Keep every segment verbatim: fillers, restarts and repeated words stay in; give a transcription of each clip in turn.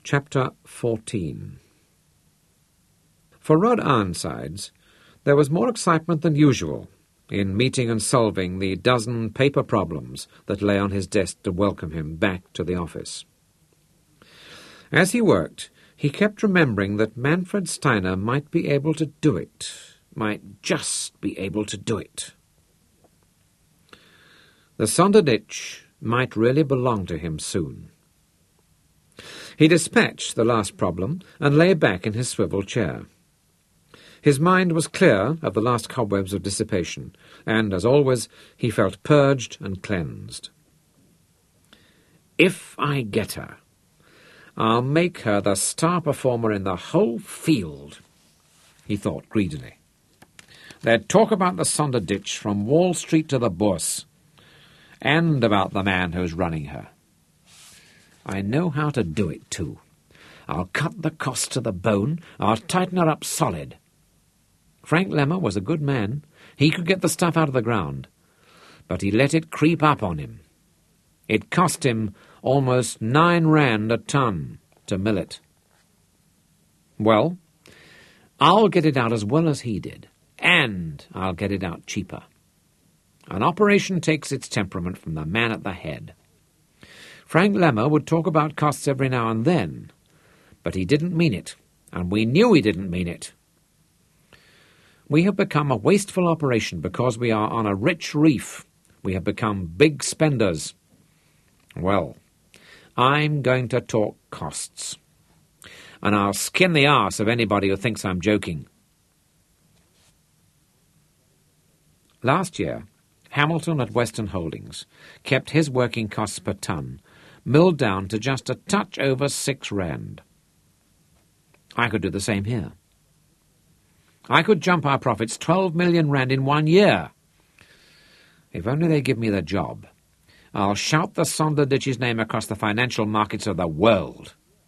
Chapter fourteen. For Rod Ironsides, there was more excitement than usual in meeting and solving the dozen paper problems that lay on his desk to welcome him back to the office. As he worked, he kept remembering that Manfred Steiner might be able to do it, might just be able to do it. The Sonderditch might really belong to him soon. He dispatched the last problem and lay back in his swivel chair. His mind was clear of the last cobwebs of dissipation, and, as always, he felt purged and cleansed. If I get her, I'll make her the star performer in the whole field, he thought greedily. They'd talk about the Sonderditch from Wall Street to the Bourse, and about the man who's running her. I know how to do it, too. I'll cut the cost to the bone. I'll tighten her up solid. Frank Lemmer was a good man. He could get the stuff out of the ground. But he let it creep up on him. It cost him almost nine rand a ton to mill it. Well, I'll get it out as well as he did, and I'll get it out cheaper. An operation takes its temperament from the man at the head. Frank Lemmer would talk about costs every now and then, but he didn't mean it, and we knew he didn't mean it. We have become a wasteful operation because we are on a rich reef. We have become big spenders. Well, I'm going to talk costs, and I'll skin the arse of anybody who thinks I'm joking. Last year, Hamilton at Western Holdings kept his working costs per ton milled down to just a touch over six rand. I could do the same here. I could jump our profits twelve million rand in one year. If only they give me the job, I'll shout the Sonderditch's name across the financial markets of the world.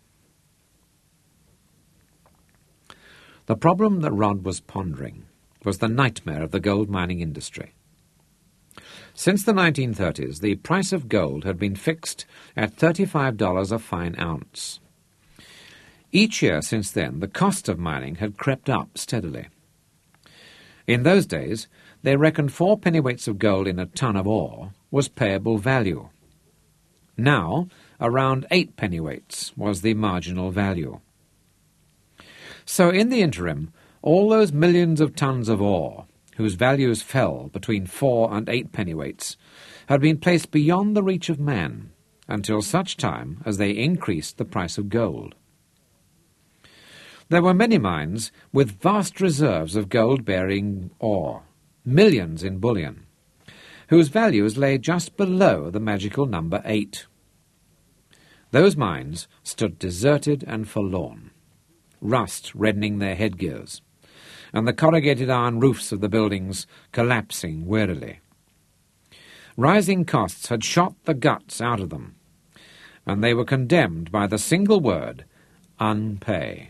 The problem that Rod was pondering was the nightmare of the gold mining industry. Since the nineteen thirties, the price of gold had been fixed at thirty-five dollars a fine ounce. Each year since then, the cost of mining had crept up steadily. In those days, they reckoned four pennyweights of gold in a ton of ore was payable value. Now, around eight pennyweights was the marginal value. So in the interim, all those millions of tons of ore, whose values fell between four and eight pennyweights, had been placed beyond the reach of man until such time as they increased the price of gold. There were many mines with vast reserves of gold-bearing ore, millions in bullion, whose values lay just below the magical number eight. Those mines stood deserted and forlorn, rust reddening their headgears, and the corrugated iron roofs of the buildings collapsing wearily. Rising costs had shot the guts out of them, and they were condemned by the single word, unpay.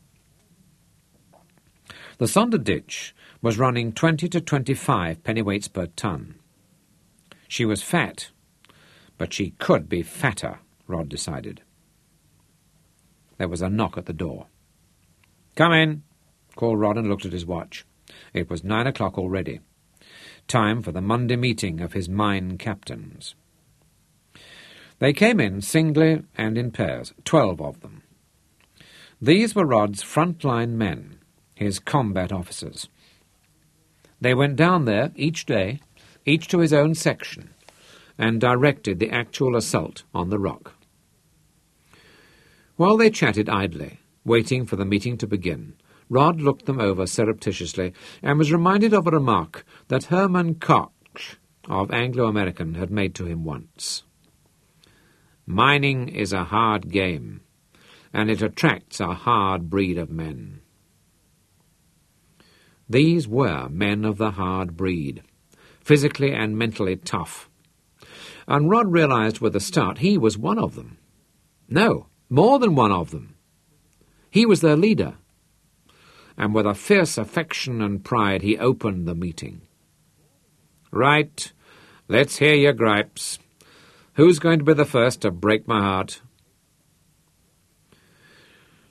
The Sonderditch was running twenty to twenty-five pennyweights per ton. She was fat, but she could be fatter, Rod decided. There was a knock at the door. "Come in," called Rod and looked at his watch. It was nine o'clock already. Time for the Monday meeting of his mine captains. They came in singly and in pairs, twelve of them. These were Rod's front-line men, his combat officers. They went down there each day, each to his own section, and directed the actual assault on the rock. While they chatted idly, waiting for the meeting to begin, Rod looked them over surreptitiously and was reminded of a remark that Herman Koch of Anglo-American had made to him once. "Mining is a hard game, and it attracts a hard breed of men." These were men of the hard breed, physically and mentally tough. And Rod realized with a start he was one of them. No, more than one of them. He was their leader. And with a fierce affection and pride he opened the meeting. "Right, let's hear your gripes. Who's going to be the first to break my heart?"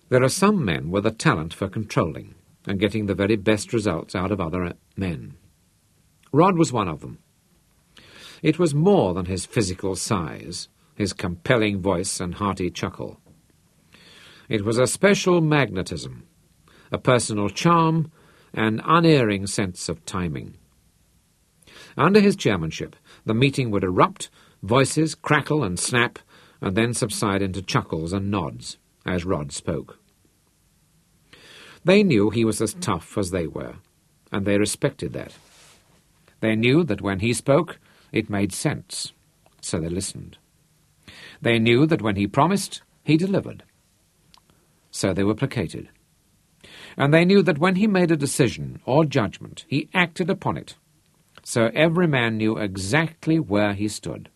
There are some men with a talent for controlling and getting the very best results out of other men. Rod was one of them. It was more than his physical size, his compelling voice and hearty chuckle. It was a special magnetism, a personal charm, an unerring sense of timing. Under his chairmanship, the meeting would erupt, voices crackle and snap, and then subside into chuckles and nods as Rod spoke. They knew he was as tough as they were, and they respected that. They knew that when he spoke, it made sense, so they listened. They knew that when he promised, he delivered, so they were placated. And they knew that when he made a decision or judgment, he acted upon it, so every man knew exactly where he stood.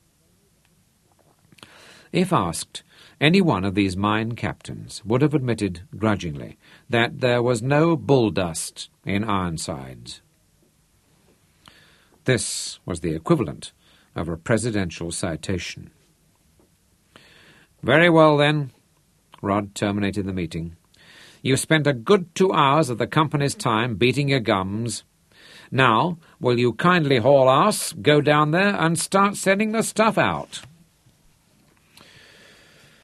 If asked, any one of these mine captains would have admitted grudgingly that there was no bull dust in Ironsides. This was the equivalent of a presidential citation. "Very well, then," Rod terminated the meeting. "You spent a good two hours of the company's time beating your gums. Now, will you kindly haul ass, go down there and start sending the stuff out?"